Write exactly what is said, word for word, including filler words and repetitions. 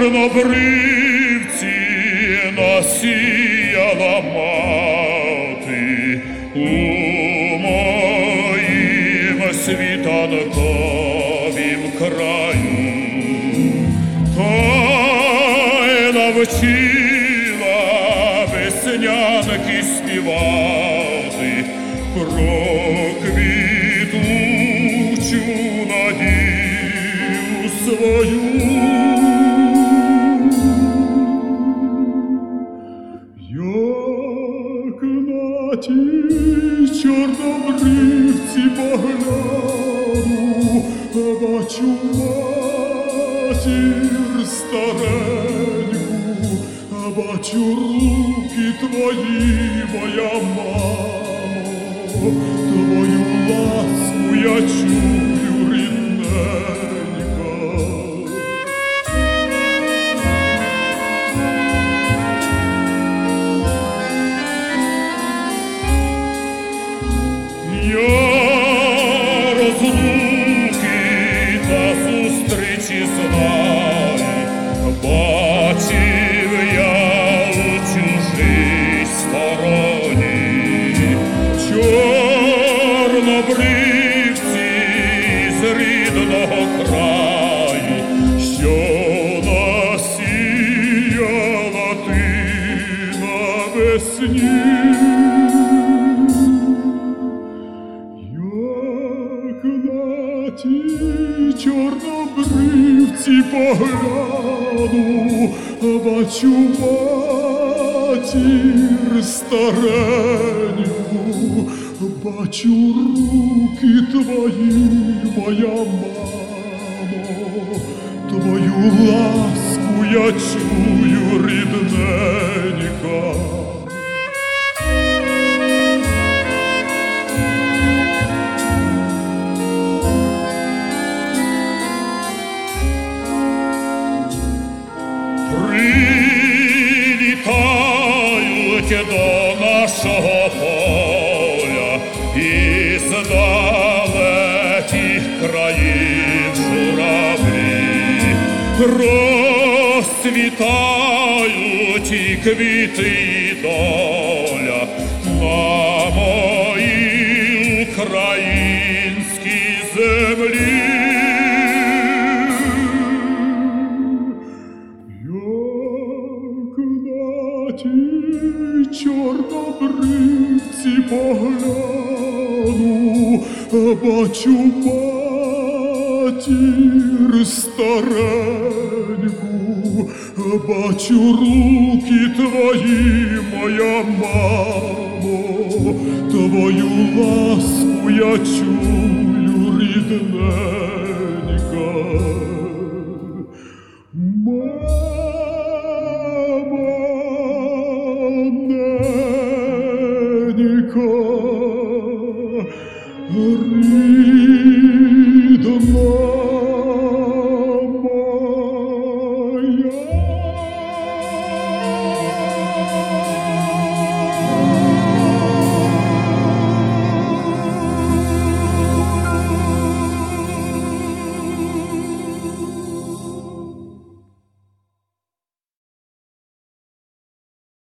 чорнобривці насіяла мати у моїм світанковім краю, та й навчила веснянки співати про квітучу надію свою. Як на тій чорнобривці погляну, бачу матір стареньку, бачу руки твої, моя мамо, твою ласку я чую, рідненька. Я розлуки та зустрічі знаю, бачив я у чужій стороні чорнобривці з рідного краю, що насіяла ти навесні. На тій чорнобривці погляну, бачу матір стареньку, бачу руки твої, моя мамо, твою ласку я чую, рідненька. Прилітають до нашого поля із далеких країн журавлі, розцвітають і квіти, і доля на моїй українській землі. Тій чорнобривці погляну, бачу матір стареньку, бачу руки твої, моя мамо, твою ласку я чую, рідненька.